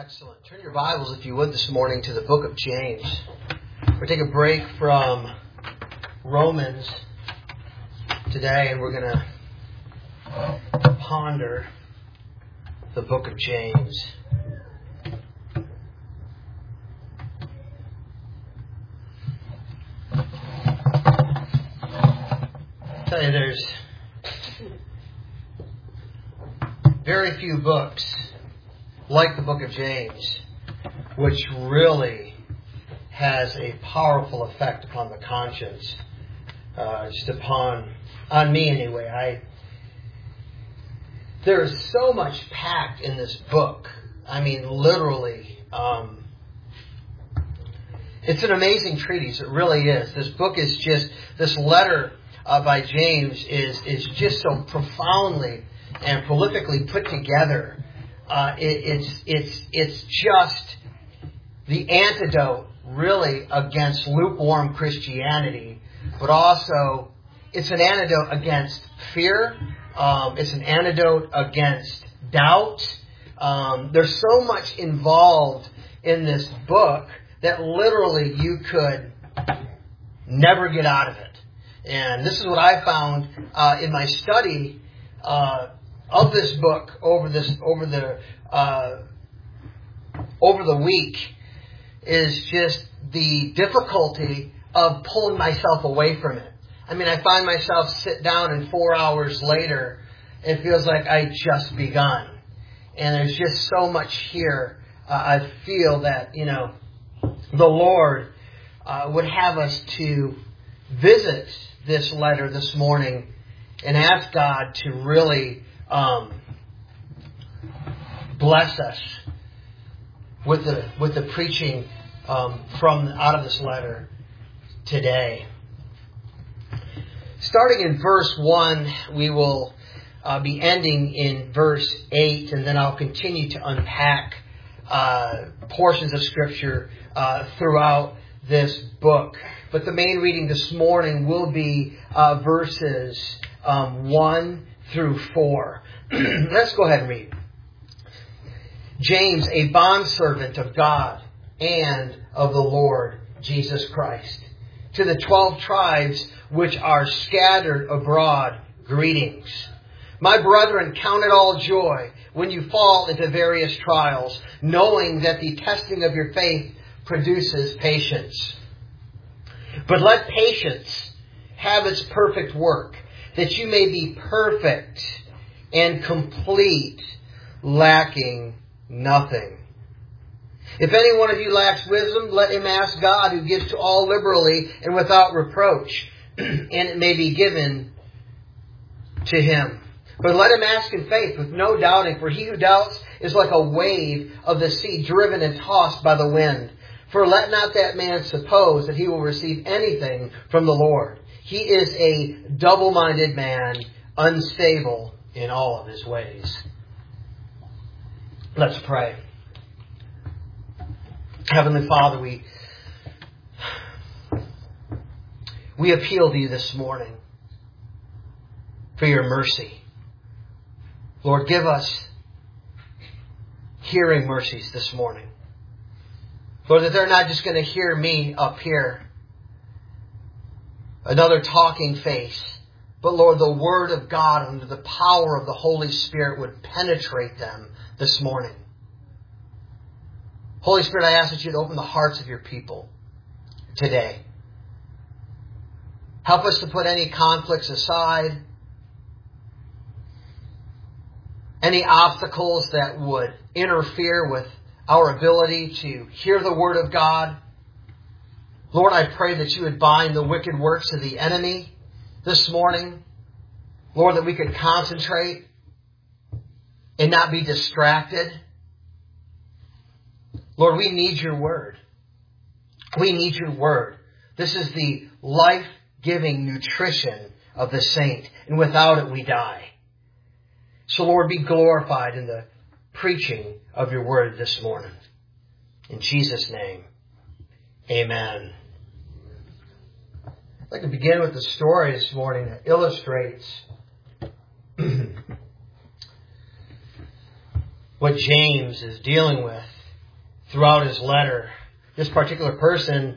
Excellent. Turn your Bibles, if you would, this morning to the book of James. We're taking a break from Romans today, and we're going to ponder the book of James. I tell you, there's very few books like the book of James, which really has a powerful effect upon the conscience, on me anyway. There is so much packed in this book. I mean, literally, it's an amazing treatise. It really is. This book is just, this letter by James is just so profoundly and prolifically put together. It's just the antidote, really, against lukewarm Christianity, but also it's an antidote against fear. It's an antidote against doubt. There's so much involved in this book that literally you could never get out of it. And this is what I found in my study of this book over the week, is just the difficulty of pulling myself away from it. I mean, I find myself sit down and 4 hours later, it feels like I just begun. And there's just so much here. I feel that, the Lord would have us to visit this letter this morning and ask God to really bless us with the preaching from out of this letter today. Starting in verse 1, we will be ending in verse 8, and then I'll continue to unpack portions of Scripture throughout this book. But the main reading this morning will be verses 1 through 4. Let's go ahead and read. James, a bondservant of God and of the Lord Jesus Christ, to the 12 tribes which are scattered abroad, greetings. My brethren, count it all joy when you fall into various trials, knowing that the testing of your faith produces patience. But let patience have its perfect work, that you may be perfect and complete, lacking nothing. If any one of you lacks wisdom, let him ask God, who gives to all liberally and without reproach, and it may be given to him. But let him ask in faith with no doubting, for he who doubts is like a wave of the sea driven and tossed by the wind. For let not that man suppose that he will receive anything from the Lord. He is a double-minded man, unstable in all of his ways. Let's pray. Heavenly Father, we appeal to you this morning for your mercy. Lord, give us hearing mercies this morning. Lord, that they're not just going to hear me up here, another talking face, but Lord, the Word of God under the power of the Holy Spirit would penetrate them this morning. Holy Spirit, I ask that you'd open the hearts of your people today. Help us to put any conflicts aside, any obstacles that would interfere with our ability to hear the Word of God. Lord, I pray that you would bind the wicked works of the enemy this morning. Lord, that we could concentrate and not be distracted. Lord, we need your Word. We need your Word. This is the life-giving nutrition of the saint, and without it we die. So, Lord, be glorified in the preaching of your Word this morning. In Jesus' name, amen. I'd like to begin with a story this morning that illustrates what James is dealing with throughout his letter. This particular person,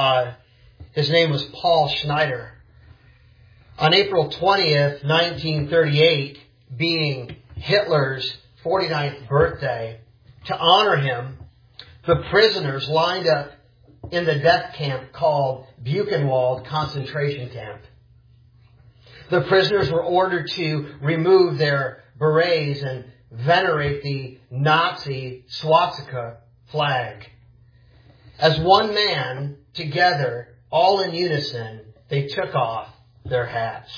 his name was Paul Schneider. On April 20th, 1938, being Hitler's 49th birthday, to honor him, the prisoners lined up in the death camp called Buchenwald concentration camp. The prisoners were ordered to remove their berets and venerate the Nazi swastika flag. As one man, together, all in unison, they took off their hats.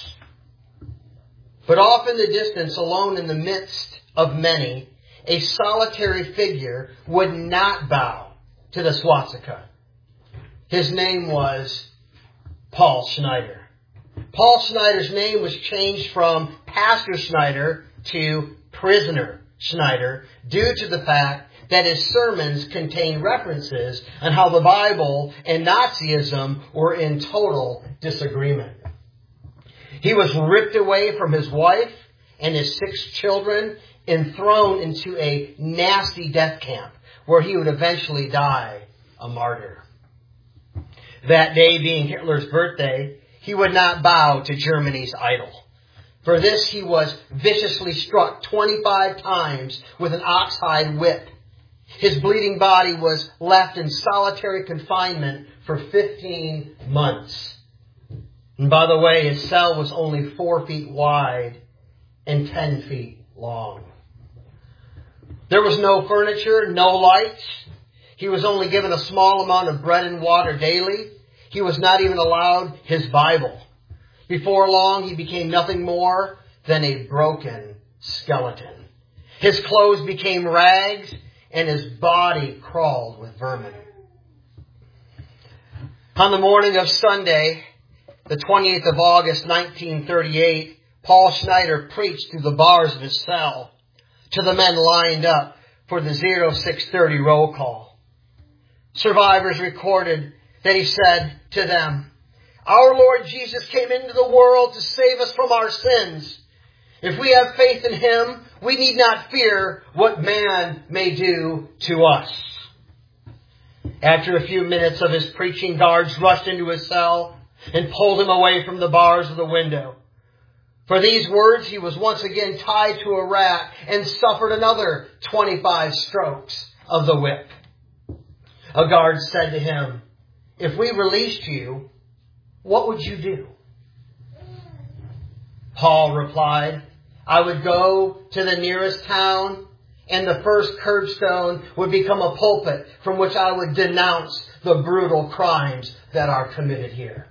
But off in the distance, alone in the midst of many, a solitary figure would not bow to the swastika. His name was Paul Schneider. Paul Schneider's name was changed from Pastor Schneider to Prisoner Schneider due to the fact that his sermons contain references on how the Bible and Nazism were in total disagreement. He was ripped away from his wife and his 6 children and thrown into a nasty death camp where he would eventually die a martyr. That day being Hitler's birthday, he would not bow to Germany's idol. For this he was viciously struck 25 times with an oxhide whip. His bleeding body was left in solitary confinement for 15 months. And by the way, his cell was only 4 feet wide and 10 feet long. There was no furniture, no lights. He was only given a small amount of bread and water daily. He was not even allowed his Bible. Before long, he became nothing more than a broken skeleton. His clothes became rags, and his body crawled with vermin. On the morning of Sunday, the 28th of August, 1938, Paul Schneider preached through the bars of his cell to the men lined up for the 0630 roll call. Survivors recorded that he said to them, "Our Lord Jesus came into the world to save us from our sins. If we have faith in Him, we need not fear what man may do to us." After a few minutes of his preaching, guards rushed into his cell and pulled him away from the bars of the window. For these words, he was once again tied to a rack and suffered another 25 strokes of the whip. A guard said to him, "If we released you, what would you do?" Paul replied, "I would go to the nearest town, and the first curbstone would become a pulpit from which I would denounce the brutal crimes that are committed here."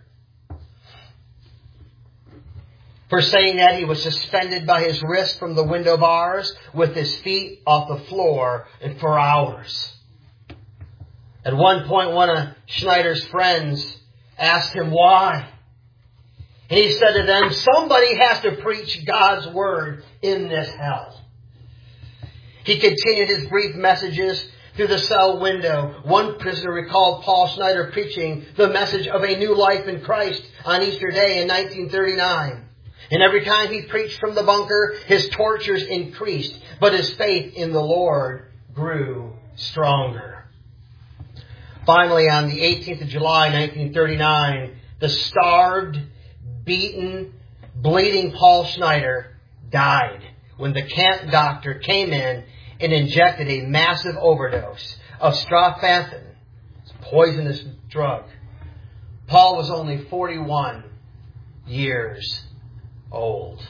For saying that, he was suspended by his wrist from the window bars with his feet off the floor and for hours. At one point, one of Schneider's friends asked him why. And he said to them, "Somebody has to preach God's word in this hell." He continued his brief messages through the cell window. One prisoner recalled Paul Schneider preaching the message of a new life in Christ on Easter Day in 1939. And every time he preached from the bunker, his tortures increased, but his faith in the Lord grew stronger. Finally, on the 18th of July, 1939, the starved, beaten, bleeding Paul Schneider died when the camp doctor came in and injected a massive overdose of strophanthin, a poisonous drug. Paul was only 41 years old.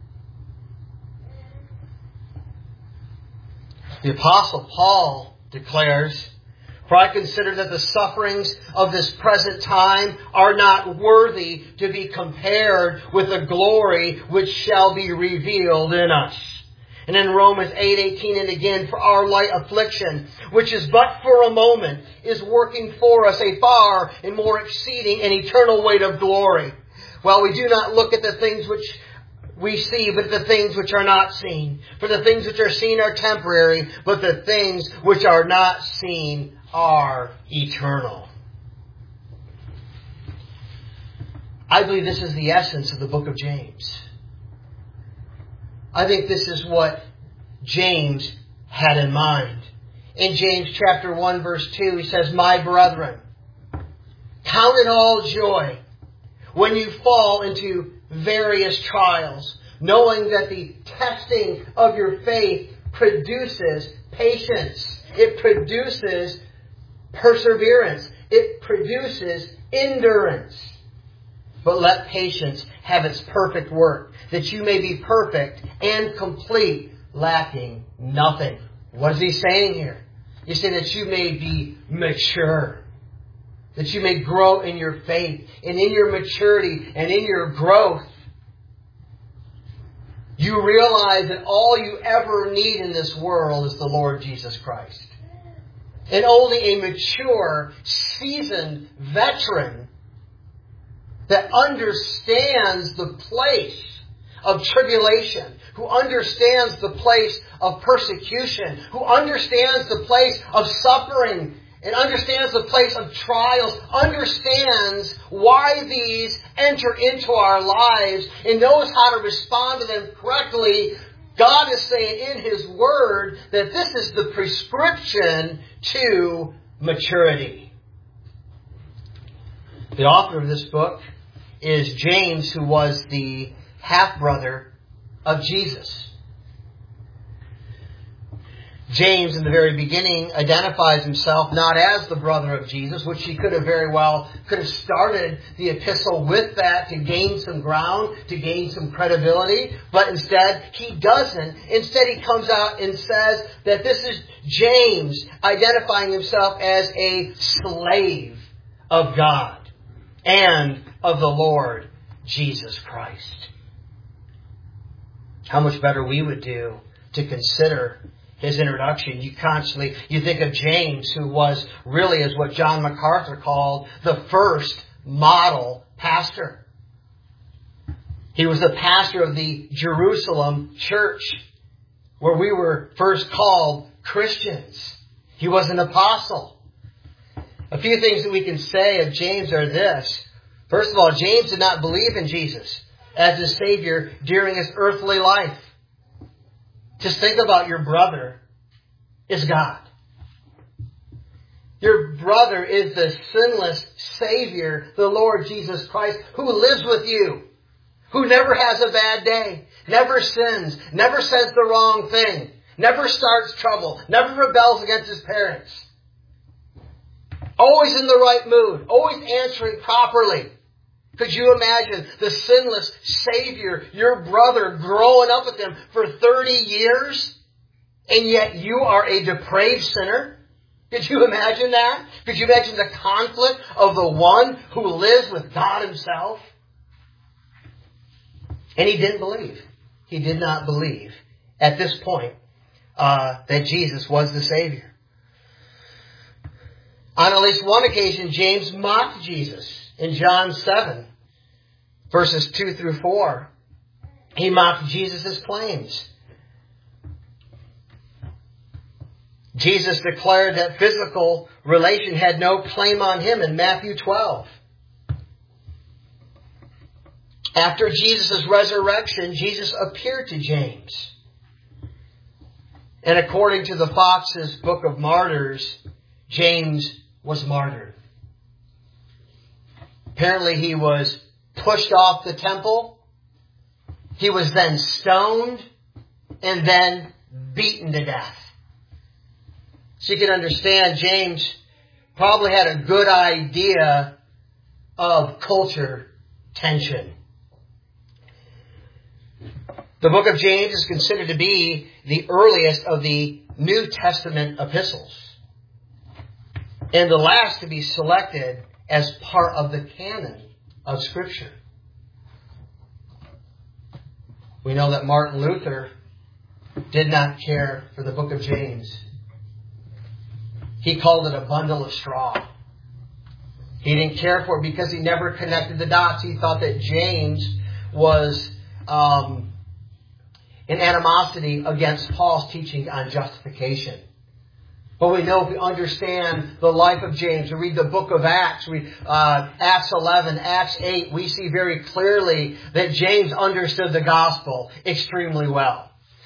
The Apostle Paul declares, "For I consider that the sufferings of this present time are not worthy to be compared with the glory which shall be revealed in us." And in Romans 8:18, "And again, for our light affliction, which is but for a moment, is working for us a far and more exceeding and eternal weight of glory. While we do not look at the things which we see, but the things which are not seen. For the things which are seen are temporary, but the things which are not seen are eternal." I believe this is the essence of the book of James. I think this is what James had in mind. In James chapter 1 verse 2, he says, "My brethren, count it all joy when you fall into various trials, knowing that the testing of your faith produces patience. It produces perseverance. It produces endurance. But let patience have its perfect work, that you may be perfect and complete, lacking nothing." What is he saying here? He's saying that you may be mature. That you may grow in your faith and in your maturity and in your growth. You realize that all you ever need in this world is the Lord Jesus Christ. And only a mature, seasoned veteran that understands the place of tribulation, who understands the place of persecution, who understands the place of suffering, and understands the place of trials, understands why these enter into our lives, and knows how to respond to them correctly. God is saying in His Word that this is the prescription to maturity. The author of this book is James, who was the half-brother of Jesus. James, in the very beginning, identifies himself not as the brother of Jesus, which he could have started the epistle with that to gain some ground, to gain some credibility, but instead he doesn't. Instead he comes out and says that this is James identifying himself as a slave of God and of the Lord Jesus Christ. How much better we would do to consider his introduction. You think of James, who was really, as what John MacArthur called, the first model pastor. He was the pastor of the Jerusalem church, where we were first called Christians. He was an apostle. A few things that we can say of James are this. First of all, James did not believe in Jesus as his Savior during his earthly life. Just think about your brother is God. Your brother is the sinless Savior, the Lord Jesus Christ, who lives with you, who never has a bad day, never sins, never says the wrong thing, never starts trouble, never rebels against his parents. Always in the right mood, always answering properly. Could you imagine the sinless Savior, your brother, growing up with him for 30 years, and yet you are a depraved sinner? Could you imagine that? Could you imagine the conflict of the one who lives with God Himself? And he didn't believe. He did not believe at this point that Jesus was the Savior. On at least one occasion, James mocked Jesus. In John 7, verses 2 through 4, he mocked Jesus' claims. Jesus declared that physical relation had no claim on Him in Matthew 12. After Jesus' resurrection, Jesus appeared to James. And according to the Fox's Book of Martyrs, James was martyred. Apparently he was pushed off the temple. He was then stoned and then beaten to death. So you can understand James probably had a good idea of culture tension. The book of James is considered to be the earliest of the New Testament epistles, and the last to be selected as part of the canon of Scripture. We know that Martin Luther did not care for the book of James. He called it a bundle of straw. He didn't care for it because he never connected the dots. He thought that James was an animosity against Paul's teaching on justification. But we know if we understand the life of James, we read the book of Acts, Acts 11, Acts 8, we see very clearly that James understood the gospel extremely well.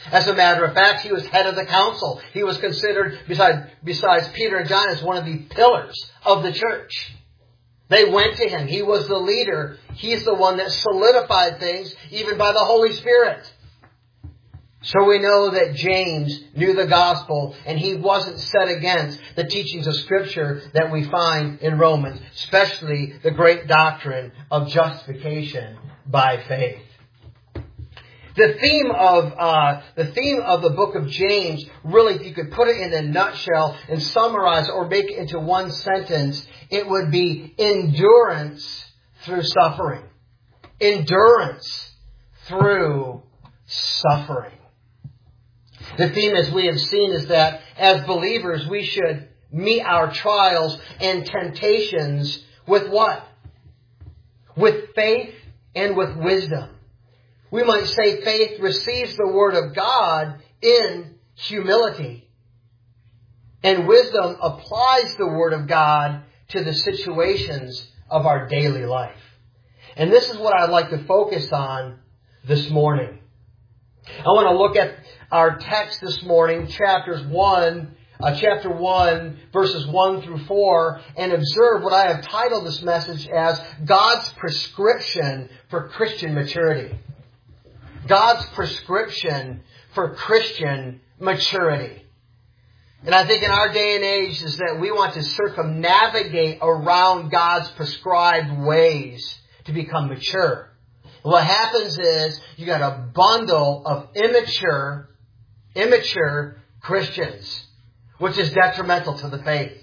As a matter of fact, he was head of the council. He was considered, besides Peter and John, as one of the pillars of the church. They went to him. He was the leader. He's the one that solidified things, even by the Holy Spirit. So we know that James knew the gospel, and he wasn't set against the teachings of Scripture that we find in Romans, especially the great doctrine of justification by faith. The theme of the book of James, really, if you could put it in a nutshell and summarize or make it into one sentence, it would be endurance through suffering. Endurance through suffering. The theme, as we have seen, is that as believers, we should meet our trials and temptations with what? With faith and with wisdom. We might say faith receives the Word of God in humility. And wisdom applies the Word of God to the situations of our daily life. And this is what I'd like to focus on this morning. I want to look at our text this morning, chapter 1, verses 1 through 4, and observe what I have titled this message as God's prescription for Christian maturity. God's prescription for Christian maturity. And I think in our day and age is that we want to circumnavigate around God's prescribed ways to become mature. What happens is you got a bundle of immature Christians, which is detrimental to the faith.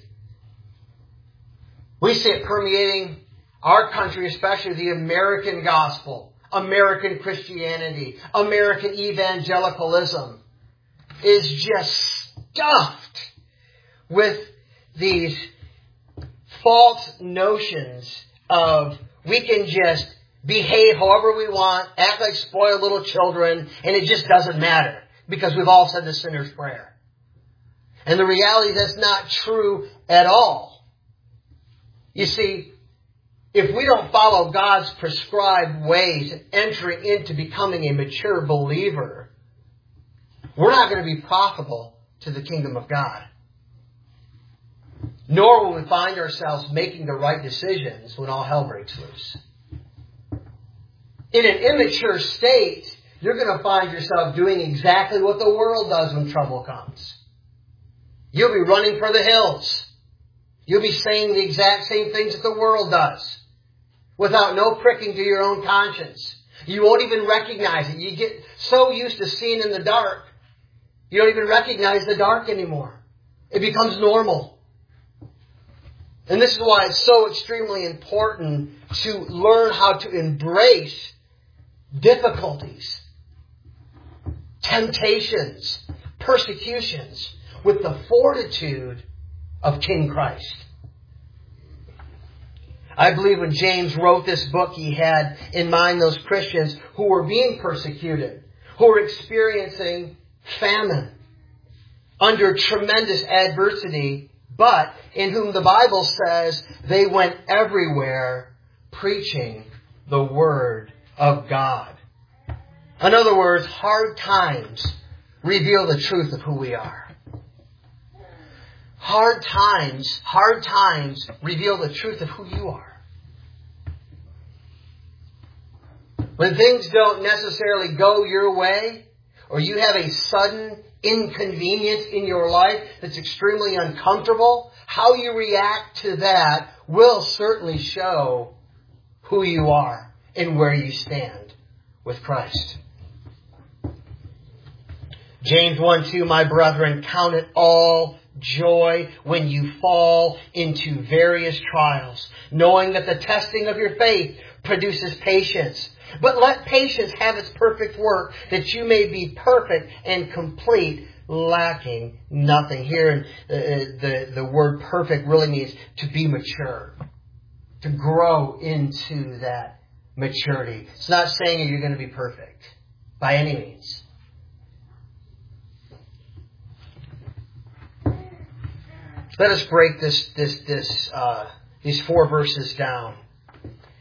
We see it permeating our country, especially the American gospel, American Christianity, American evangelicalism is just stuffed with these false notions of we can just behave however we want, act like spoiled little children, and it just doesn't matter because we've all said the sinner's prayer. And the reality is that's not true at all. You see, if we don't follow God's prescribed ways and entering into becoming a mature believer, we're not going to be profitable to the kingdom of God. Nor will we find ourselves making the right decisions when all hell breaks loose. In an immature state, you're going to find yourself doing exactly what the world does when trouble comes. You'll be running for the hills. You'll be saying the exact same things that the world does, without no pricking to your own conscience. You won't even recognize it. You get so used to seeing in the dark, you don't even recognize the dark anymore. It becomes normal. And this is why it's so extremely important to learn how to embrace difficulties, temptations, persecutions with the fortitude of King Christ. I believe when James wrote this book, he had in mind those Christians who were being persecuted, who were experiencing famine, under tremendous adversity, but in whom the Bible says they went everywhere preaching the Word of God. In other words, hard times reveal the truth of who we are. Hard times reveal the truth of who you are. When things don't necessarily go your way, or you have a sudden inconvenience in your life that's extremely uncomfortable, how you react to that will certainly show who you are and where you stand with Christ. James 1:2, my brethren, count it all joy when you fall into various trials, knowing that the testing of your faith produces patience. But let patience have its perfect work, that you may be perfect and complete, lacking nothing. Here, the word perfect really means to be mature, to grow into that maturity. It's not saying that you're going to be perfect by any means. Let us break these 4 verses down.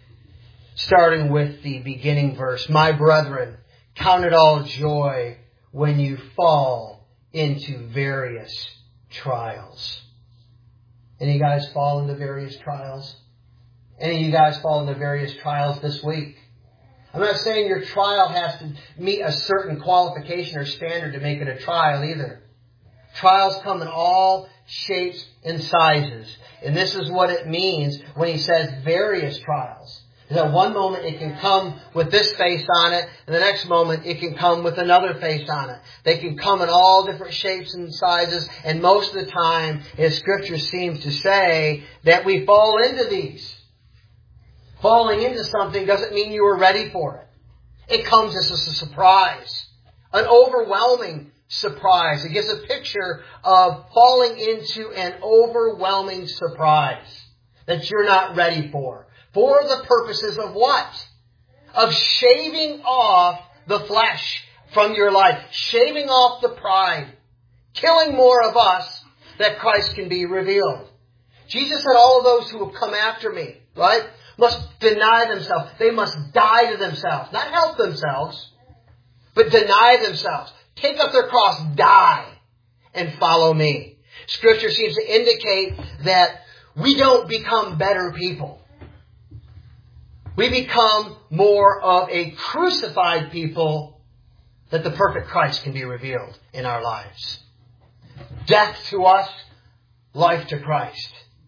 Starting with the beginning verse. My brethren, count it all joy when you fall into various trials. Any of you guys fall into various trials? Any of you guys fall into various trials this week? I'm not saying your trial has to meet a certain qualification or standard to make it a trial either. Trials come in all shapes and sizes. And this is what it means when he says various trials. That one moment it can come with this face on it, and the next moment it can come with another face on it. They can come in all different shapes and sizes, and most of the time, as Scripture seems to say, that we fall into these. Falling into something doesn't mean you were ready for it. It comes as a surprise. An overwhelming surprise. It gives a picture of falling into an overwhelming surprise that you're not ready for. For the purposes of what? Of shaving off the flesh from your life. Shaving off the pride. Killing more of us that Christ can be revealed. Jesus said all of those who have come after me, right, must deny themselves. They must die to themselves. Not help themselves, but deny themselves. Take up their cross, die, and follow me. Scripture seems to indicate that we don't become better people. We become more of a crucified people that the perfect Christ can be revealed in our lives. Death to us, life to Christ.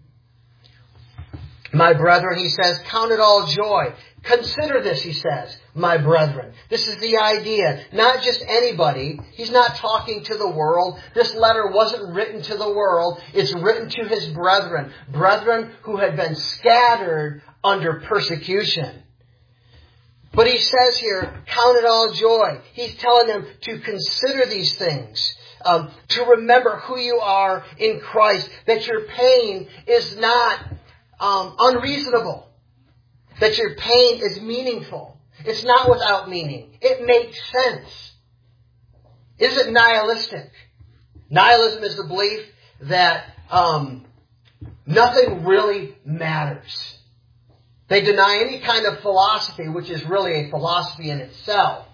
My brethren, he says, count it all joy. Consider this, he says, my brethren. This is the idea. Not just anybody. He's not talking to the world. This letter wasn't written to the world. It's written to his brethren. Brethren who had been scattered under persecution. But he says here, count it all joy. He's telling them to consider these things. To remember who you are in Christ. That your pain is not unreasonable. That your pain is meaningful. It's not without meaning. It makes sense. Is it nihilistic? Nihilism is the belief that nothing really matters. They deny any kind of philosophy, which is really a philosophy in itself.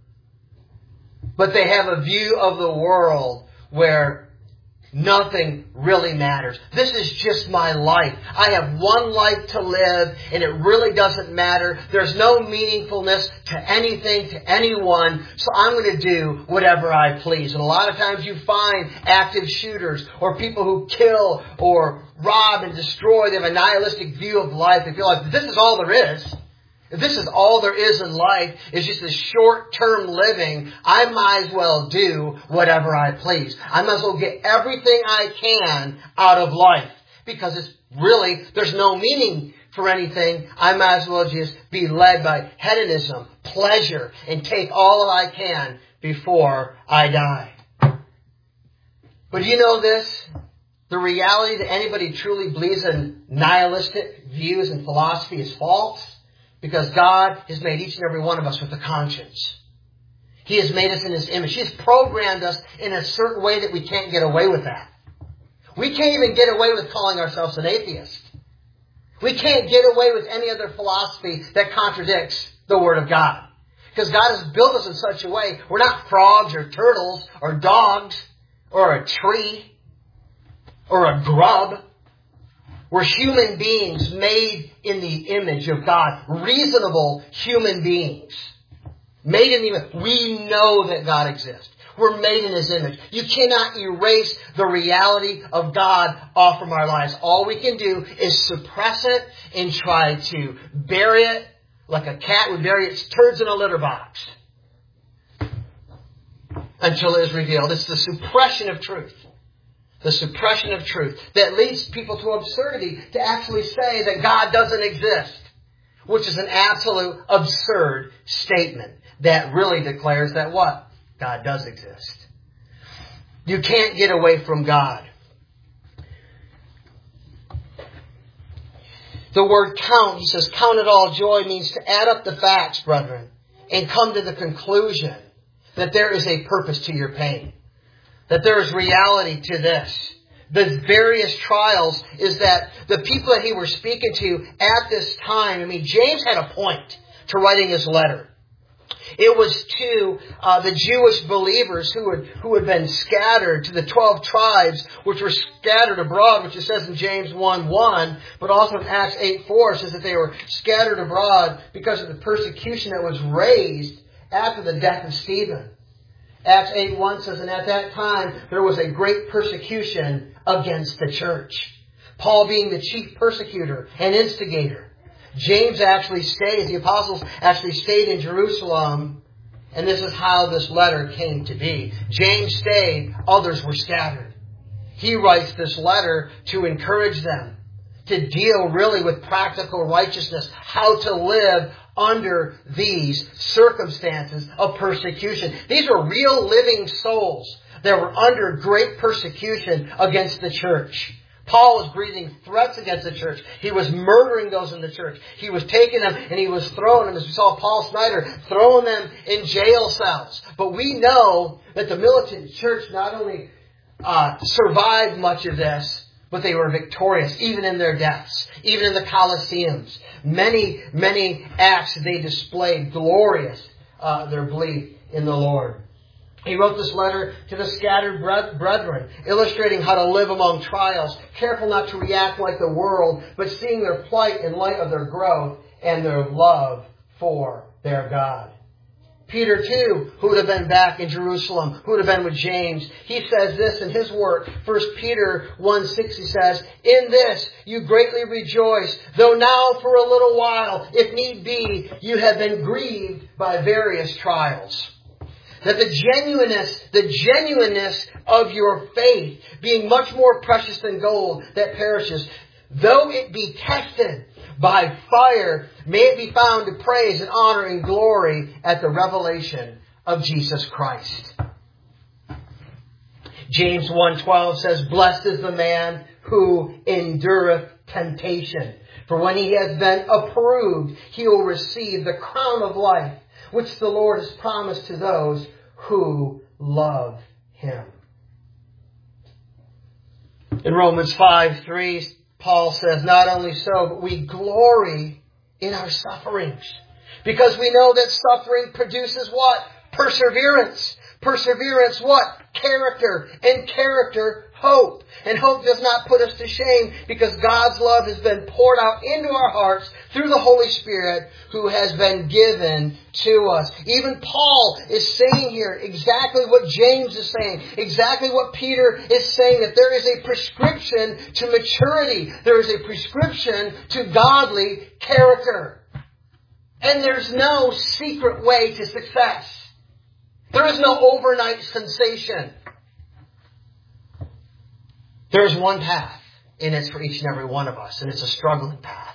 But they have a view of the world where nothing really matters. This is just my life. I have one life to live, and it really doesn't matter. There's no meaningfulness to anything, to anyone, so I'm going to do whatever I please. And a lot of times you find active shooters or people who kill or rob and destroy. They have a nihilistic view of life. They feel like this is all there is. If this is all there is in life, is just a short-term living, I might as well do whatever I please. I might as well get everything I can out of life. Because it's really, there's no meaning for anything. I might as well just be led by hedonism, pleasure, and take all that I can before I die. But you know this? The reality that anybody truly believes in nihilistic views and philosophy is false. Because God has made each and every one of us with a conscience. He has made us in His image. He has programmed us in a certain way that we can't get away with that. We can't even get away with calling ourselves an atheist. We can't get away with any other philosophy that contradicts the Word of God. Because God has built us in such a way, we're not frogs or turtles or dogs or a tree or a grub. We're human beings made in the image of God. Reasonable human beings. Made in the image. We know that God exists. We're made in His image. You cannot erase the reality of God off from our lives. All we can do is suppress it and try to bury it like a cat would bury its turds in a litter box. Until it is revealed. It's the suppression of truth. The suppression of truth that leads people to absurdity to actually say that God doesn't exist, which is an absolute absurd statement that really declares that what? God does exist. You can't get away from God. The word count, he says, count it all joy means to add up the facts, brethren, and come to the conclusion that there is a purpose to your pain. That there is reality to this. The various trials is that the people that he was speaking to at this time, James had a point to writing his letter. It was to the Jewish believers who had been scattered, to the 12 tribes which were scattered abroad, which it says in James 1:1, but also in Acts 8:4 says that they were scattered abroad because of the persecution that was raised after the death of Stephen. Acts 8:1 says, and at that time there was a great persecution against the church. Paul being the chief persecutor and instigator. James actually stayed, the apostles actually stayed in Jerusalem, and this is how this letter came to be. James stayed, others were scattered. He writes this letter to encourage them to deal really with practical righteousness, how to live under these circumstances of persecution. These were real living souls that were under great persecution against the church. Paul was breathing threats against the church. He was murdering those in the church. He was taking them and he was throwing them, as we saw Paul Snyder, throwing them in jail cells. But we know that the militant church not only survived much of this, but they were victorious, even in their deaths, even in the Colosseums. Many, many acts they displayed glorious, their belief in the Lord. He wrote this letter to the scattered brethren, illustrating how to live among trials, careful not to react like the world, but seeing their plight in light of their growth and their love for their God. Peter, too, who would have been back in Jerusalem, who would have been with James, he says this in his work. 1 Peter 1:6, he says, in this you greatly rejoice, though now for a little while, if need be, you have been grieved by various trials. That the genuineness of your faith, being much more precious than gold that perishes, though it be tested by fire, may it be found to praise and honor and glory at the revelation of Jesus Christ. James 1:12 says, blessed is the man who endureth temptation. For when he has been approved, he will receive the crown of life, which the Lord has promised to those who love Him. In Romans 5:3, Paul says, not only so, but we glory in our sufferings. Because we know that suffering produces what? Perseverance. Perseverance what? Character. And character, hope. And hope does not put us to shame because God's love has been poured out into our hearts through the Holy Spirit who has been given to us. Even Paul is saying here exactly what James is saying, exactly what Peter is saying, that there is a prescription to maturity. There is a prescription to godly character. And there's no secret way to success. There is no overnight sensation. There is one path, and it's for each and every one of us, and it's a struggling path.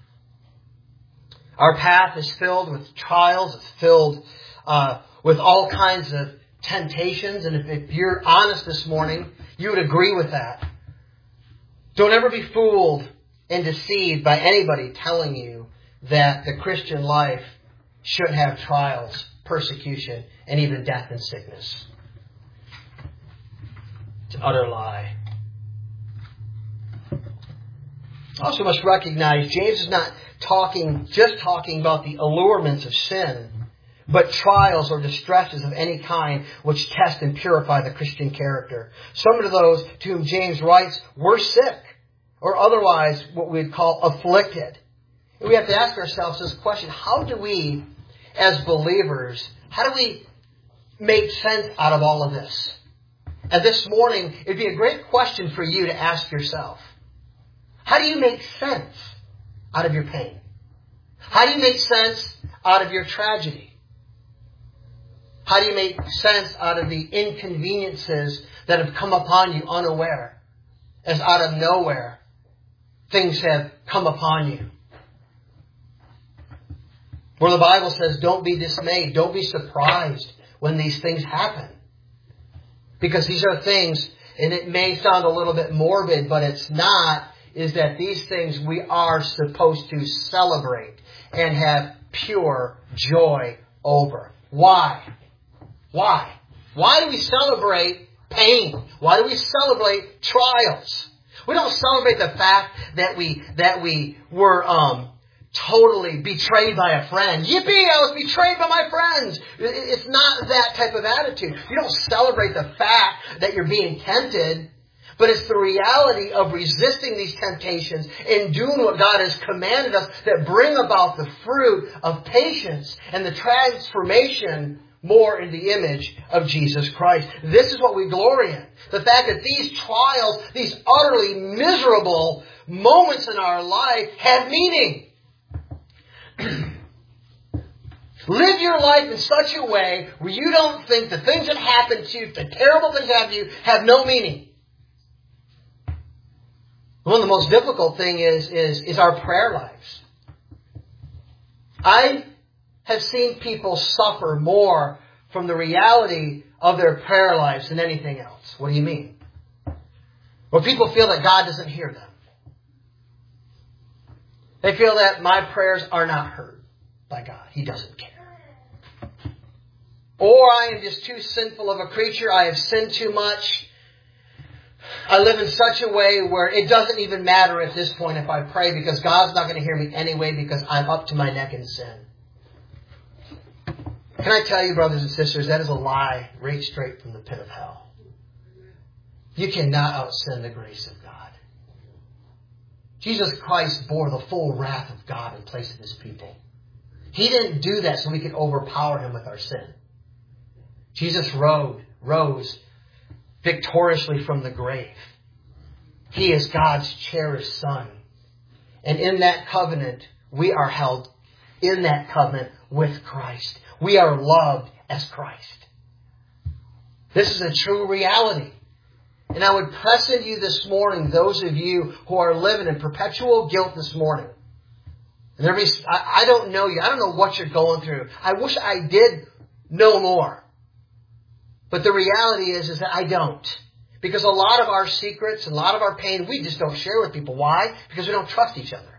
Our path is filled with trials. It's filled with all kinds of temptations, and if you're honest this morning, you would agree with that. Don't ever be fooled and deceived by anybody telling you that the Christian life should have trials, persecution, and even death and sickness. It's an utter lie. Also must recognize James is not just talking about the allurements of sin, but trials or distresses of any kind which test and purify the Christian character. Some of those to whom James writes were sick, or otherwise what we'd call afflicted. And we have to ask ourselves this question: how do we, as believers, how do we make sense out of all of this? And this morning, it'd be a great question for you to ask yourself. How do you make sense out of your pain? How do you make sense out of your tragedy? How do you make sense out of the inconveniences that have come upon you unaware? As out of nowhere, things have come upon you. Where the Bible says, don't be dismayed, don't be surprised when these things happen. Because these are things, and it may sound a little bit morbid, but it's not, is that these things we are supposed to celebrate and have pure joy over. Why? Why? Why do we celebrate pain? Why do we celebrate trials? We don't celebrate the fact that we were totally betrayed by a friend. Yippee, I was betrayed by my friends. It's not that type of attitude. You don't celebrate the fact that you're being tempted, but it's the reality of resisting these temptations and doing what God has commanded us that bring about the fruit of patience and the transformation more in the image of Jesus Christ. This is what we glory in. The fact that these trials, these utterly miserable moments in our life have meaning. Live your life in such a way where you don't think the things that happen to you, the terrible things that happen to you, have no meaning. One of the most difficult thing is our prayer lives. I have seen people suffer more from the reality of their prayer lives than anything else. What do you mean? Where people feel that God doesn't hear them. They feel that my prayers are not heard by God. He doesn't care. Or I am just too sinful of a creature. I have sinned too much. I live in such a way where it doesn't even matter at this point if I pray because God's not going to hear me anyway because I'm up to my neck in sin. Can I tell you, brothers and sisters, that is a lie right straight from the pit of hell. You cannot out-sin the grace of God. Jesus Christ bore the full wrath of God in place of His people. He didn't do that so we could overpower Him with our sin. Jesus rose victoriously from the grave. He is God's cherished Son. And in that covenant, we are held in that covenant with Christ. We are loved as Christ. This is a true reality. And I would press into you this morning, those of you who are living in perpetual guilt this morning. And I don't know you. I don't know what you're going through. I wish I did know more. But the reality is that I don't. Because a lot of our secrets and a lot of our pain, we just don't share with people. Why? Because we don't trust each other.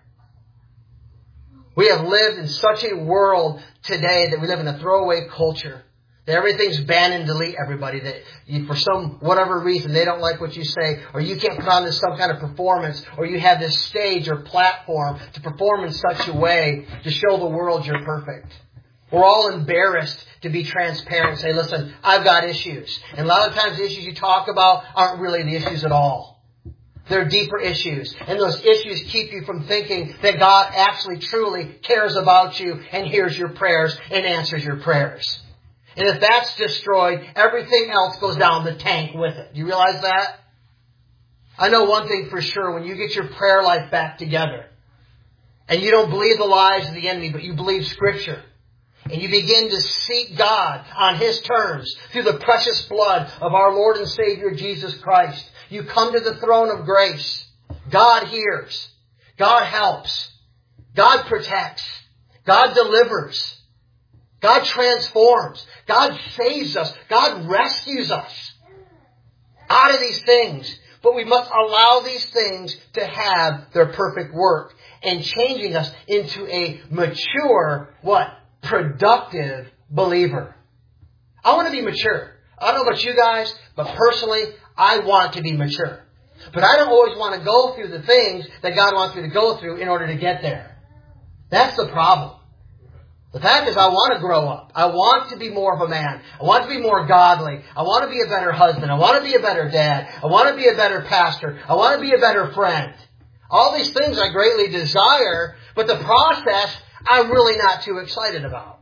We have lived in such a world today that we live in a throwaway culture. That everything's ban and delete everybody. That for some whatever reason they don't like what you say, or you can't put on this some kind of performance, or you have this stage or platform to perform in such a way to show the world you're perfect. We're all embarrassed to be transparent and say, listen, I've got issues. And a lot of times the issues you talk about aren't really the issues at all. They're deeper issues. And those issues keep you from thinking that God actually truly cares about you and hears your prayers and answers your prayers. And if that's destroyed, everything else goes down the tank with it. Do you realize that? I know one thing for sure. When you get your prayer life back together, and you don't believe the lies of the enemy, but you believe Scripture, and you begin to seek God on His terms through the precious blood of our Lord and Savior Jesus Christ, you come to the throne of grace. God hears. God helps. God protects. God delivers. God transforms. God saves us. God rescues us out of these things. But we must allow these things to have their perfect work and changing us into a mature, productive believer. I want to be mature. I don't know about you guys, but personally, I want to be mature. But I don't always want to go through the things that God wants me to go through in order to get there. That's the problem. The fact is, I want to grow up. I want to be more of a man. I want to be more godly. I want to be a better husband. I want to be a better dad. I want to be a better pastor. I want to be a better friend. All these things I greatly desire, but the process I'm really not too excited about.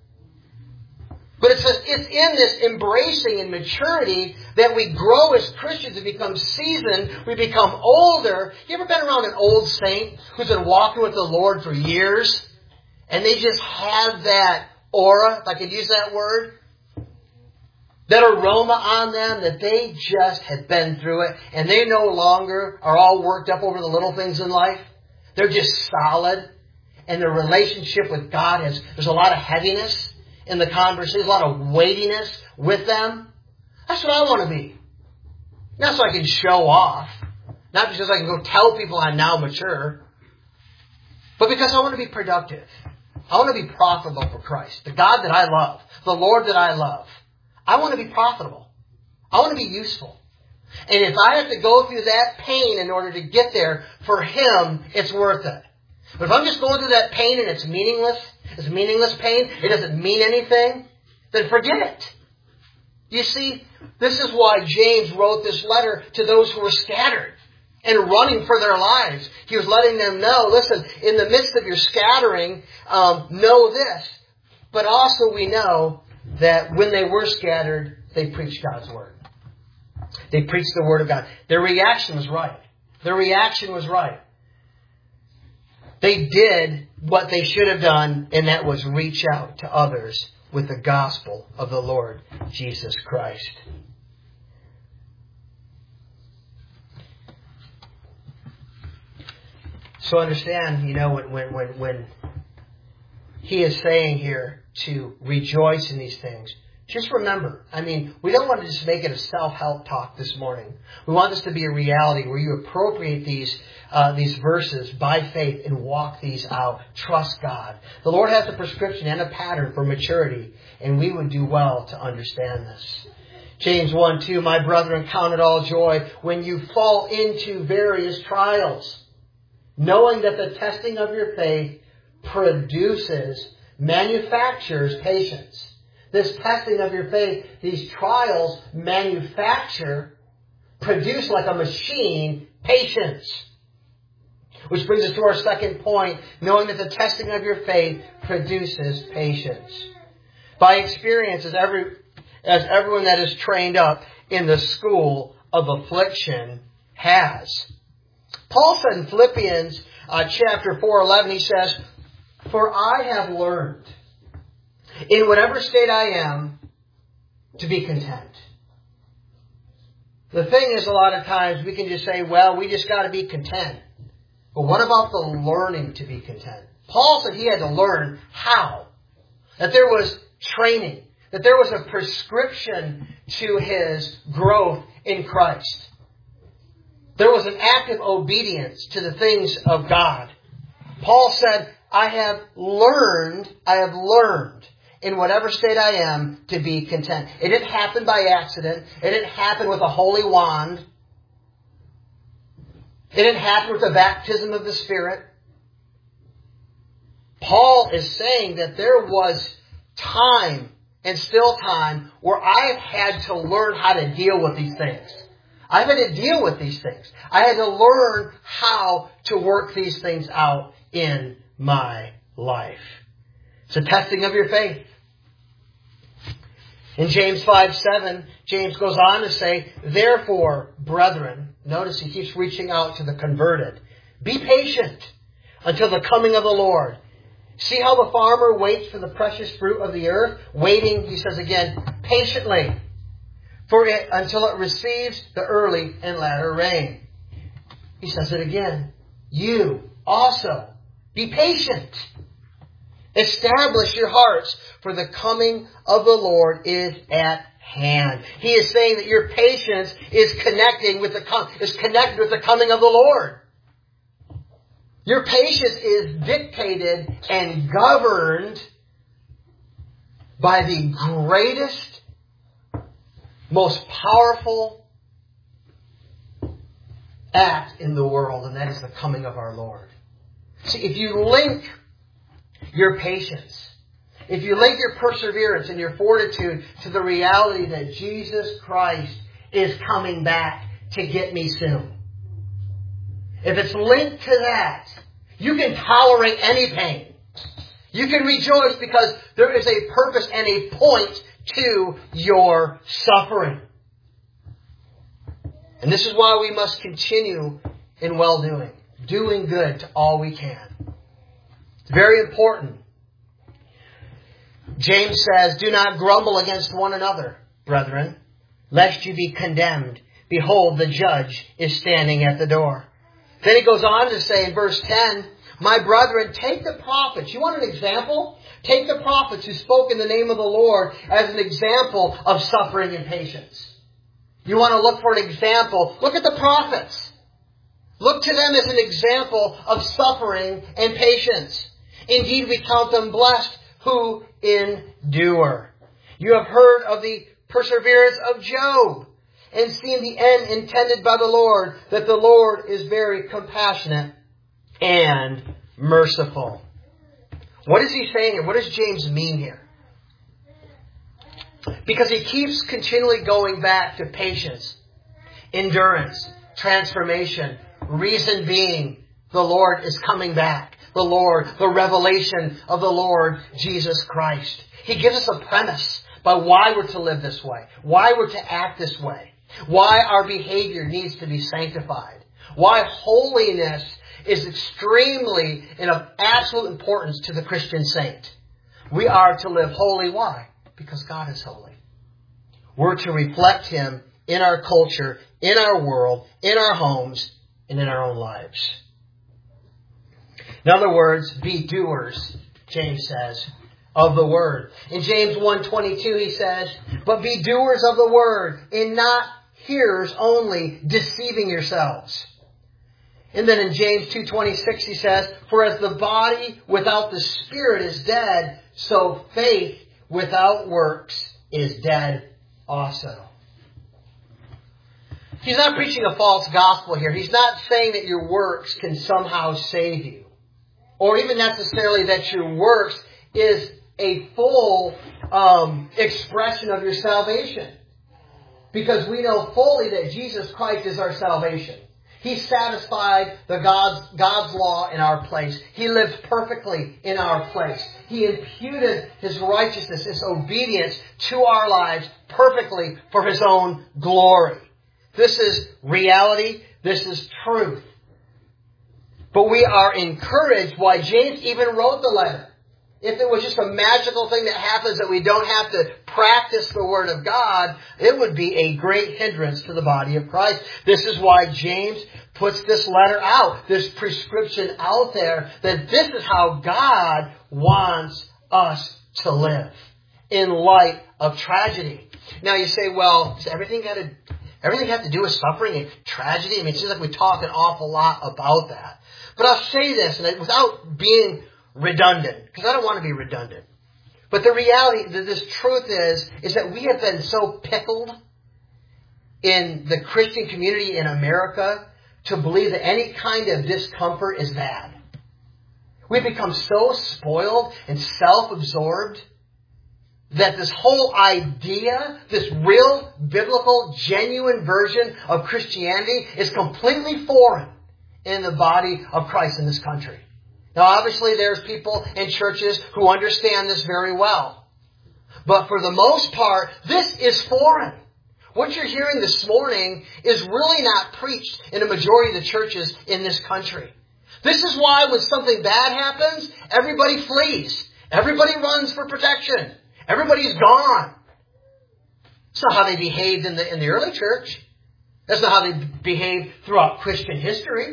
But it's in this embracing and maturity that we grow as Christians and become seasoned. We become older. You ever been around an old saint who's been walking with the Lord for years? And they just have that aura, if I could use that word, that aroma on them, that they just have been through it. And they no longer are all worked up over the little things in life. They're just solid. And their relationship with God there's a lot of heaviness in the conversation, a lot of weightiness with them. That's what I want to be. Not so I can show off. Not because I can go tell people I'm now mature. But because I want to be productive. I want to be profitable for Christ. The God that I love. The Lord that I love. I want to be profitable. I want to be useful. And if I have to go through that pain in order to get there, for Him, it's worth it. But if I'm just going through that pain and it's meaningless pain, it doesn't mean anything, then forget it. You see, this is why James wrote this letter to those who were scattered and running for their lives. He was letting them know, listen, in the midst of your scattering, know this. But also we know that when they were scattered, they preached God's Word. They preached the Word of God. Their reaction was right. Their reaction was right. They did what they should have done, and that was reach out to others with the gospel of the Lord Jesus Christ. So understand, when he is saying here to rejoice in these things, just remember, we don't want to just make it a self-help talk this morning. We want this to be a reality where you appropriate these verses by faith and walk these out. Trust God. The Lord has a prescription and a pattern for maturity, and we would do well to understand this. James 1:2, my brethren, count it all joy when you fall into various trials, knowing that the testing of your faith manufactures patience. This testing of your faith, these trials produce like a machine, patience. Which brings us to our second point, knowing that the testing of your faith produces patience. By experience, as everyone that is trained up in the school of affliction has. Paul said in Philippians chapter 4:11, he says, for I have learned, in whatever state I am, to be content. The thing is, a lot of times we can just say, well, we just got to be content. But what about the learning to be content? Paul said he had to learn how. That there was training. That there was a prescription to his growth in Christ. There was an active obedience to the things of God. Paul said, I have learned in whatever state I am to be content. It didn't happen by accident. It didn't happen with a holy wand. It didn't happen with the baptism of the Spirit. Paul is saying that there was time and still time where I've had to learn how to deal with these things. I've had to deal with these things. I had to learn how to work these things out in my life. It's a testing of your faith. In James 5:7, James goes on to say, therefore, brethren, notice he keeps reaching out to the converted. Be patient until the coming of the Lord. See how the farmer waits for the precious fruit of the earth? Waiting, he says again, patiently for it until it receives the early and latter rain. He says it again. You also be patient. Establish your hearts, for the coming of the Lord is at hand. He is saying that your patience is connected with the coming of the Lord. Your patience is dictated and governed by the greatest, most powerful act in the world, and that is the coming of our Lord. See, if you link your patience, if you link your perseverance and your fortitude to the reality that Jesus Christ is coming back to get me soon, if it's linked to that, you can tolerate any pain. You can rejoice because there is a purpose and a point to your suffering. And this is why we must continue in well-doing, doing good to all we can. It's very important. James says, do not grumble against one another, brethren, lest you be condemned. Behold, the judge is standing at the door. Then he goes on to say in verse 10, my brethren, take the prophets. You want an example? Take the prophets who spoke in the name of the Lord as an example of suffering and patience. You want to look for an example? Look at the prophets. Look to them as an example of suffering and patience. Indeed, we count them blessed who endure. You have heard of the perseverance of Job and seen the end intended by the Lord, that the Lord is very compassionate and merciful. What is he saying here? What does James mean here? Because he keeps continually going back to patience, endurance, transformation. Reason being, the Lord is coming back. The revelation of the Lord Jesus Christ. He gives us a premise by why we're to live this way, why we're to act this way, why our behavior needs to be sanctified, why holiness is extremely and of absolute importance to the Christian saint. We are to live holy. Why? Because God is holy. We're to reflect Him in our culture, in our world, in our homes, and in our own lives. In other words, be doers, James says, of the Word. In James 1:22 he says, but be doers of the Word, and not hearers only, deceiving yourselves. And then in James 2:26 he says, for as the body without the Spirit is dead, so faith without works is dead also. He's not preaching a false gospel here. He's not saying that your works can somehow save you. Or even necessarily that your works is a full expression of your salvation. Because we know fully that Jesus Christ is our salvation. He satisfied the God's law in our place. He lived perfectly in our place. He imputed His righteousness, His obedience to our lives perfectly for His own glory. This is reality. This is truth. But we are encouraged why James even wrote the letter. If it was just a magical thing that happens that we don't have to practice the Word of God, it would be a great hindrance to the body of Christ. This is why James puts this letter out, this prescription out there, that this is how God wants us to live in light of tragedy. Now you say, well, does everything have to do with suffering and tragedy? I mean, it seems like we talk an awful lot about that. But I'll say this, and without being redundant, because I don't want to be redundant. But the reality, this truth is that we have been so pickled in the Christian community in America to believe that any kind of discomfort is bad. We've become so spoiled and self-absorbed that this whole idea, this real, biblical, genuine version of Christianity is completely foreign in the body of Christ in this country. Now, obviously, there's people in churches who understand this very well. But for the most part, this is foreign. What you're hearing this morning is really not preached in a majority of the churches in this country. This is why when something bad happens, everybody flees. Everybody runs for protection. Everybody's gone. That's not how they behaved in the early church. That's not how they behaved throughout Christian history.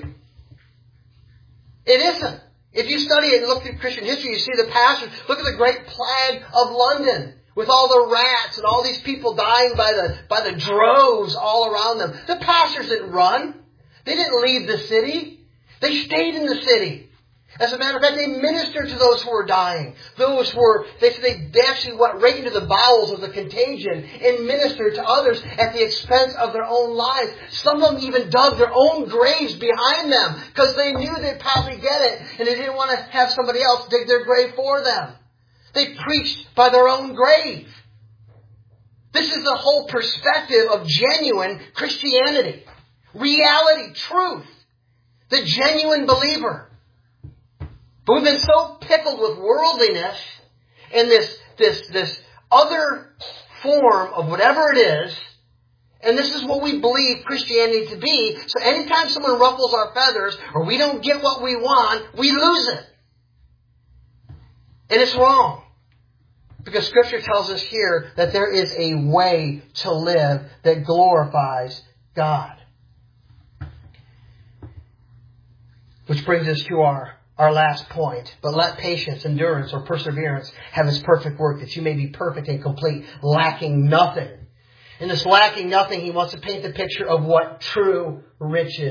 It isn't. If you study it and look through Christian history, you see the pastors. Look at the Great Plague of London with all the rats and all these people dying by the droves all around them. The pastors didn't run. They didn't leave the city. They stayed in the city. As a matter of fact, they ministered to those who were dying. They actually went right into the bowels of the contagion and ministered to others at the expense of their own lives. Some of them even dug their own graves behind them because they knew they'd probably get it and they didn't want to have somebody else dig their grave for them. They preached by their own grave. This is the whole perspective of genuine Christianity. Reality, truth. The genuine believer. But we've been so pickled with worldliness and this other form of whatever it is, and this is what we believe Christianity to be. So anytime someone ruffles our feathers or we don't get what we want, we lose it. And it's wrong. Because Scripture tells us here that there is a way to live that glorifies God. Which brings us to our last point. But let patience, endurance, or perseverance have its perfect work, that you may be perfect and complete, lacking nothing. In this lacking nothing, he wants to paint the picture of what true riches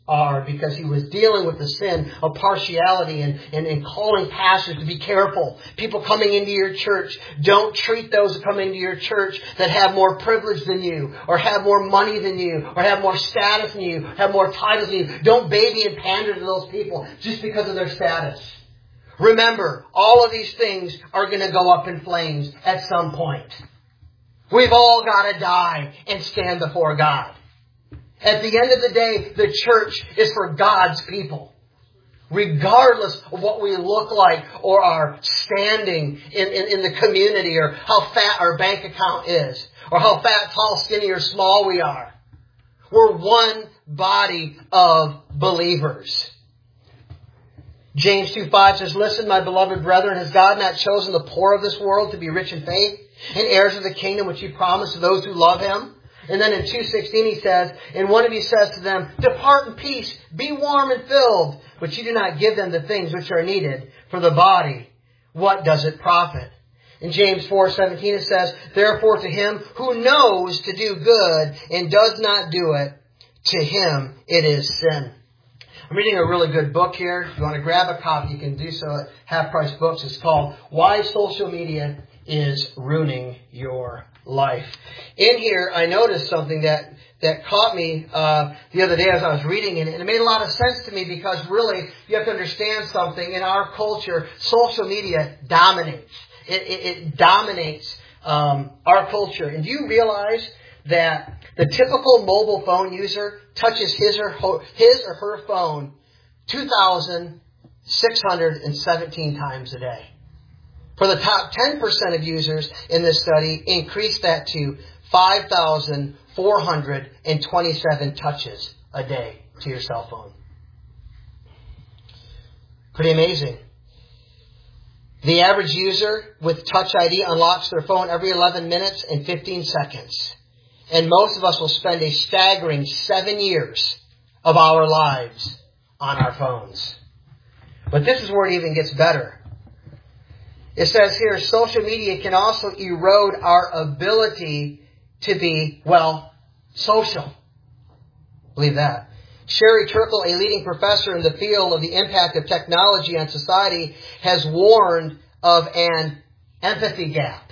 are, because he was dealing with the sin of partiality and calling pastors to be careful. People coming into your church, don't treat those who come into your church that have more privilege than you, or have more money than you, or have more status than you, have more titles than you. Don't baby and pander to those people just because of their status. Remember, all of these things are going to go up in flames at some point. We've all got to die and stand before God. At the end of the day, the church is for God's people. Regardless of what we look like or our standing in the community, or how fat our bank account is, or how fat, tall, skinny, or small we are. We're one body of believers. James 2:5 says, "Listen, my beloved brethren, has God not chosen the poor of this world to be rich in faith, and heirs of the kingdom which He promised to those who love Him?" And then in 2:16 he says, "And one of you says to them, 'Depart in peace, be warm and filled,' but you do not give them the things which are needed for the body. What does it profit?" In James 4:17 it says, "Therefore to him who knows to do good and does not do it, to him it is sin." I'm reading a really good book here. If you want to grab a copy, you can do so at Half Price Books. It's called Why Social Media is Ruining Your Life. In here, I noticed something that caught me the other day as I was reading it, and it made a lot of sense to me, because really, you have to understand something. In our culture, social media dominates. It dominates our culture. And do you realize that the typical mobile phone user touches his or her phone 2,617 times a day? For the top 10% of users in this study, increased that to 5,427 touches a day to your cell phone. Pretty amazing. The average user with Touch ID unlocks their phone every 11 minutes and 15 seconds. And most of us will spend a staggering 7 years of our lives on our phones. But this is where it even gets better. It says here, social media can also erode our ability to be, social. Believe that. Sherry Turkle, a leading professor in the field of the impact of technology on society, has warned of an empathy gap,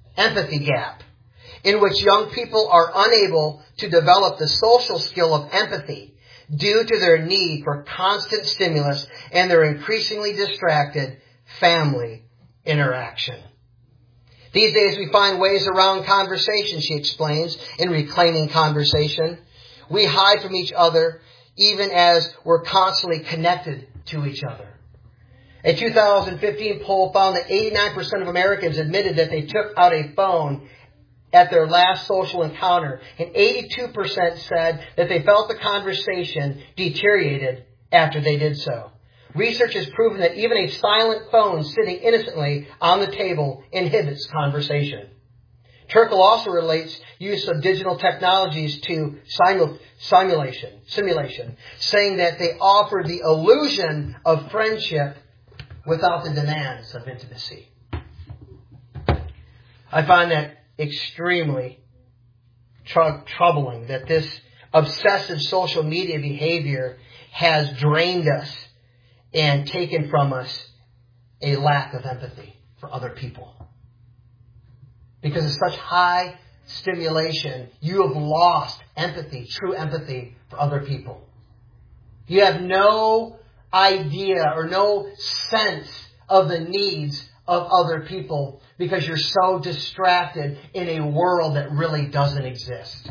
in which young people are unable to develop the social skill of empathy due to their need for constant stimulus and their increasingly distracted family interaction. These days we find ways around conversation, she explains, in reclaiming conversation. We hide from each other even as we're constantly connected to each other. A 2015 poll found that 89% of Americans admitted that they took out a phone at their last social encounter, and 82% said that they felt the conversation deteriorated after they did so. Research has proven that even a silent phone sitting innocently on the table inhibits conversation. Turkle also relates use of digital technologies to simulation, saying that they offer the illusion of friendship without the demands of intimacy. I find that extremely troubling, that this obsessive social media behavior has drained us and taken from us a lack of empathy for other people. Because of such high stimulation, you have lost empathy, true empathy for other people. You have no idea or no sense of the needs of other people because you're so distracted in a world that really doesn't exist.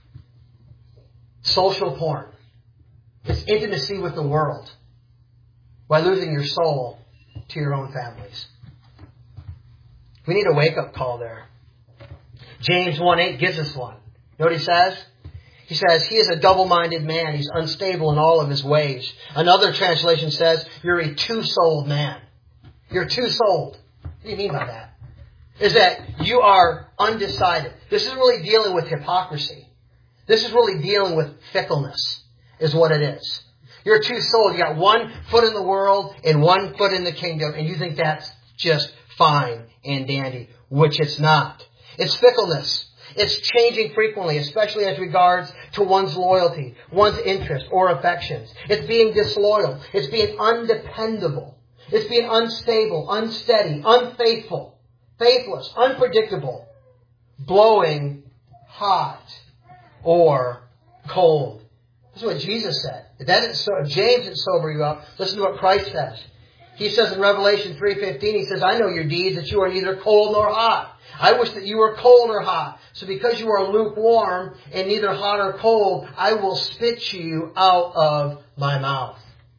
Social porn. It's intimacy with the world while losing your soul to your own families. We need a wake-up call there. James 1:8 gives us one. You know what he says? He says, he is a double-minded man. He's unstable in all of his ways. Another translation says, you're a two-souled man. You're two-souled. What do you mean by that? Is that you are undecided. This is really dealing with hypocrisy. This is really dealing with fickleness, is what it is. You're two-souled. You got one foot in the world and one foot in the kingdom, and you think that's just fine and dandy, which it's not. It's fickleness. It's changing frequently, especially as regards to one's loyalty, one's interest, or affections. It's being disloyal. It's being undependable. It's being unstable, unsteady, unfaithful, faithless, unpredictable, blowing hot or cold. This is what Jesus said. If James didn't sober you up, listen to what Christ says. He says in Revelation 3:15, he says, I know your deeds, that you are neither cold nor hot. I wish that you were cold or hot. So because you are lukewarm and neither hot or cold, I will spit you out of my mouth.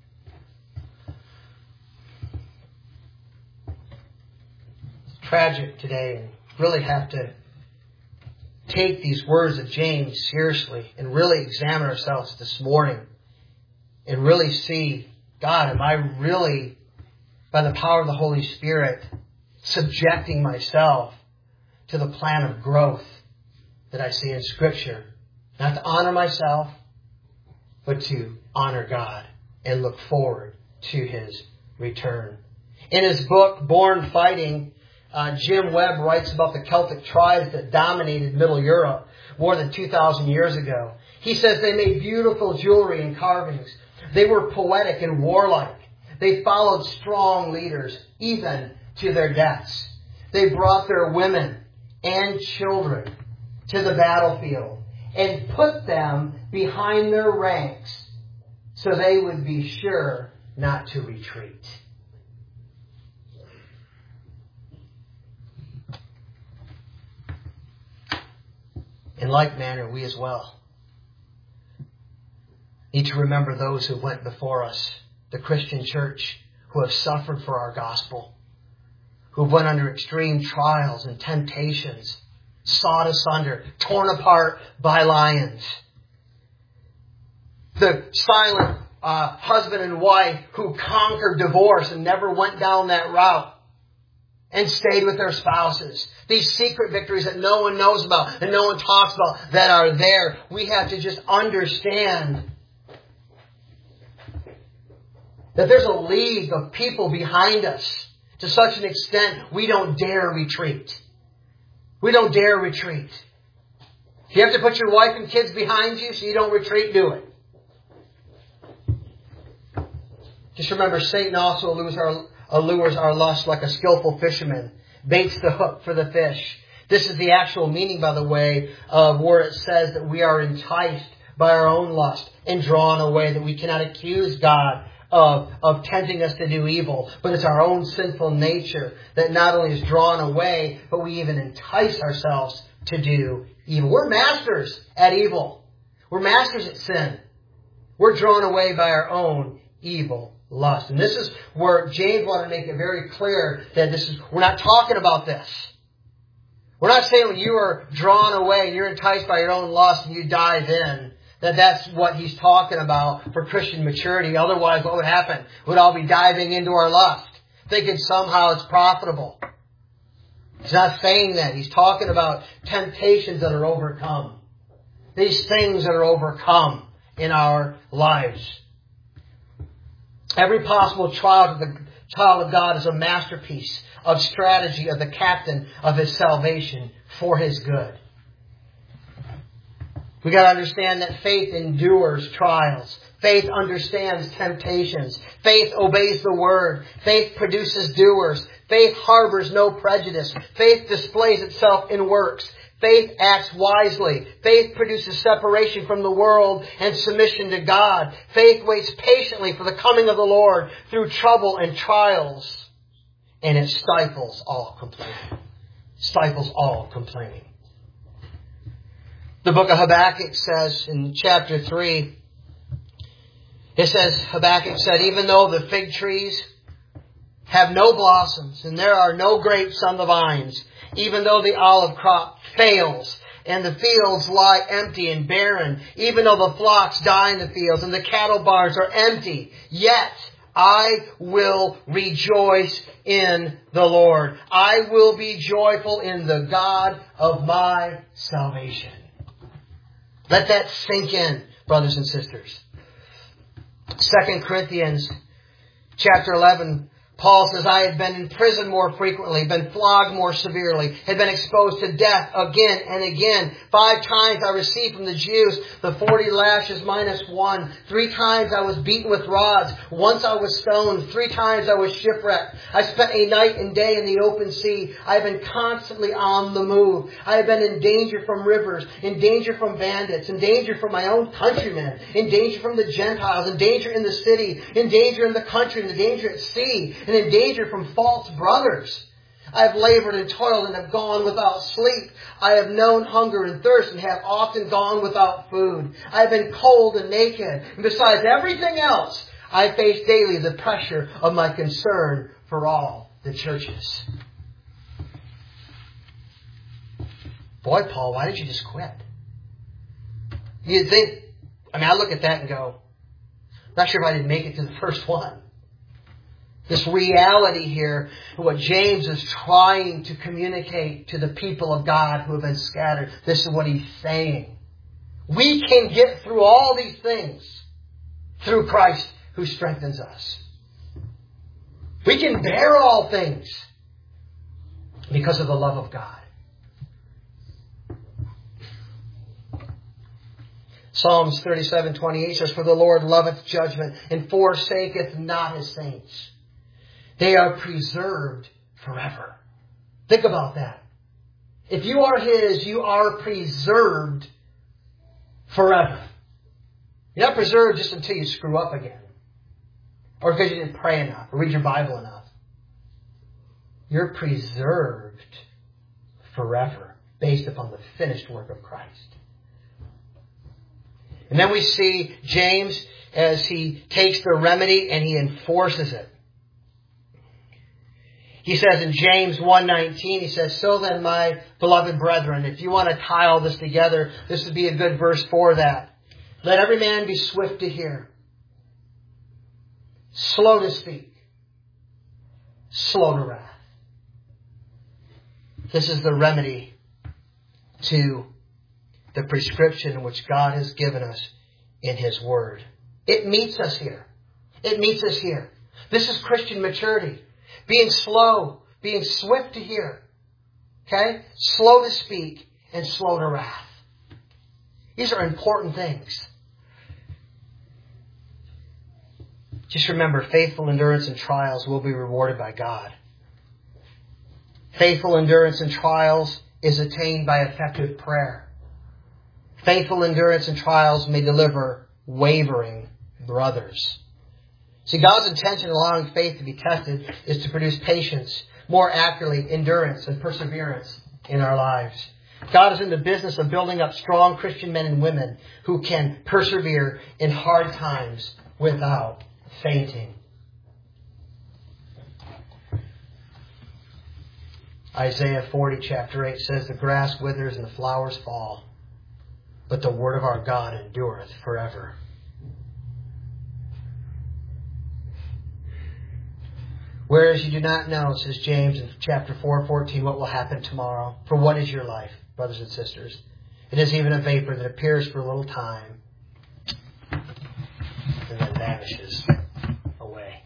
It's tragic today, and really have to take these words of James seriously and really examine ourselves this morning and really see, God, am I really, by the power of the Holy Spirit, subjecting myself to the plan of growth that I see in Scripture? Not to honor myself, but to honor God and look forward to His return. In his book, Born Fighting, Jim Webb writes about the Celtic tribes that dominated Middle Europe more than 2,000 years ago. He says they made beautiful jewelry and carvings. They were poetic and warlike. They followed strong leaders, even to their deaths. They brought their women and children to the battlefield and put them behind their ranks so they would be sure not to retreat. In like manner, we as well need to remember those who went before us, the Christian church, who have suffered for our gospel, who went under extreme trials and temptations, sawed asunder, torn apart by lions. The silent husband and wife who conquered divorce and never went down that route and stayed with their spouses. These secret victories that no one knows about and no one talks about that are there. We have to just understand that there's a league of people behind us to such an extent we don't dare retreat. We don't dare retreat. If you have to put your wife and kids behind you so you don't retreat, do it. Just remember, Satan also allures our lust like a skillful fisherman, baits the hook for the fish. This is the actual meaning, by the way, of where it says that we are enticed by our own lust and drawn away, that we cannot accuse God of tempting us to do evil. But it's our own sinful nature that not only is drawn away, but we even entice ourselves to do evil. We're masters at evil. We're masters at sin. We're drawn away by our own evil lust. And this is where James wanted to make it very clear that we're not talking about this. We're not saying when you are drawn away and you're enticed by your own lust and you dive in, that's what he's talking about for Christian maturity. Otherwise, what would happen? We'd all be diving into our lust, thinking somehow it's profitable. He's not saying that. He's talking about temptations that are overcome. These things that are overcome in our lives. Every possible trial to the child of God is a masterpiece of strategy of the captain of his salvation for his good. We got to understand that faith endures trials. Faith understands temptations. Faith obeys the word. Faith produces doers. Faith harbors no prejudice. Faith displays itself in works. Faith acts wisely. Faith produces separation from the world and submission to God. Faith waits patiently for the coming of the Lord through trouble and trials. And it stifles all complaining. Stifles all complaining. The book of Habakkuk says in chapter 3, it says, Habakkuk said, even though the fig trees have no blossoms and there are no grapes on the vines, even though the olive crop fails and the fields lie empty and barren, even though the flocks die in the fields and the cattle barns are empty, yet I will rejoice in the Lord. I will be joyful in the God of my salvation. Let that sink in, brothers and sisters. 2 Corinthians chapter 11, Paul says, I had been in prison more frequently, been flogged more severely, had been exposed to death again and again. 5 times I received from the Jews the 40 lashes minus 1. 3 times I was beaten with rods. Once I was stoned. 3 times I was shipwrecked. I spent a night and day in the open sea. I have been constantly on the move. I have been in danger from rivers, in danger from bandits, in danger from my own countrymen, in danger from the Gentiles, in danger in the city, in danger in the country, in the danger at sea, and in danger from false brothers. I have labored and toiled and have gone without sleep. I have known hunger and thirst and have often gone without food. I have been cold and naked. And besides everything else, I face daily the pressure of my concern for all the churches. Boy, Paul, why did you just quit? You'd think, I look at that and go, not sure if I didn't make it to the first one. This reality here, what James is trying to communicate to the people of God who have been scattered. This is what he's saying. We can get through all these things through Christ who strengthens us. We can bear all things because of the love of God. Psalms 37:28 says, For the Lord loveth judgment and forsaketh not his saints. They are preserved forever. Think about that. If you are his, you are preserved forever. You're not preserved just until you screw up again. Or because you didn't pray enough or read your Bible enough. You're preserved forever based upon the finished work of Christ. And then we see James as he takes the remedy and he enforces it. He says in James 1:19, he says, So then, my beloved brethren, if you want to tie all this together, this would be a good verse for that. Let every man be swift to hear, slow to speak, slow to wrath. This is the remedy to the prescription which God has given us in His Word. It meets us here. It meets us here. This is Christian maturity. Being slow, being swift to hear. Okay? Slow to speak and slow to wrath. These are important things. Just remember, faithful endurance in trials will be rewarded by God. Faithful endurance in trials is attained by effective prayer. Faithful endurance in trials may deliver wavering brothers. See, God's intention in allowing faith to be tested is to produce patience, more accurately, endurance and perseverance in our lives. God is in the business of building up strong Christian men and women who can persevere in hard times without fainting. Isaiah 40, chapter 8 says, The grass withers and the flowers fall, but the word of our God endureth forever. Whereas you do not know, says James in chapter 4:14, what will happen tomorrow. For what is your life, brothers and sisters? It is even a vapor that appears for a little time and then vanishes away.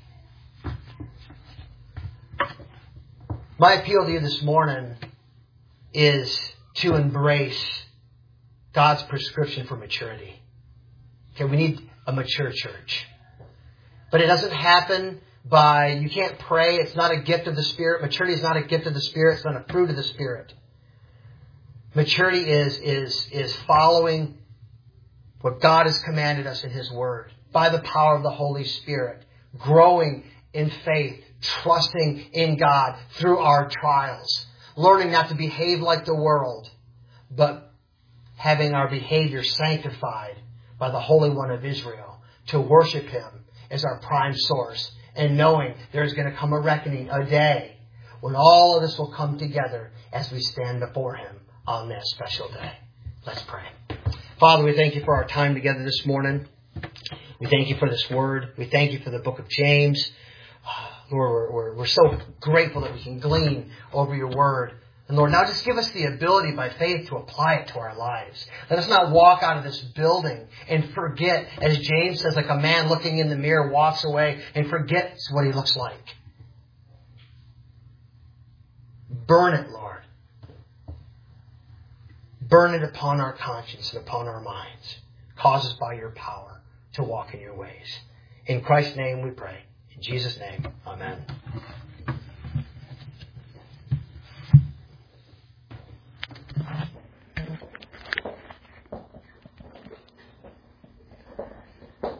My appeal to you this morning is to embrace God's prescription for maturity. Okay, we need a mature church. But it doesn't happen by, you can't pray. It's not a gift of the Spirit. Maturity is not a gift of the Spirit. It's not a fruit of the Spirit. Maturity is following what God has commanded us in His Word by the power of the Holy Spirit, growing in faith, trusting in God through our trials, learning not to behave like the world, but having our behavior sanctified by the Holy One of Israel, to worship Him as our prime source, and knowing there's going to come a reckoning, a day, when all of this will come together as we stand before Him on that special day. Let's pray. Father, we thank You for our time together this morning. We thank You for this Word. We thank You for the book of James. Lord, we're so grateful that we can glean over Your Word. And Lord, now just give us the ability by faith to apply it to our lives. Let us not walk out of this building and forget, as James says, like a man looking in the mirror walks away and forgets what he looks like. Burn it, Lord. Burn it upon our conscience and upon our minds. Cause us by your power to walk in your ways. In Christ's name we pray. In Jesus' name, amen.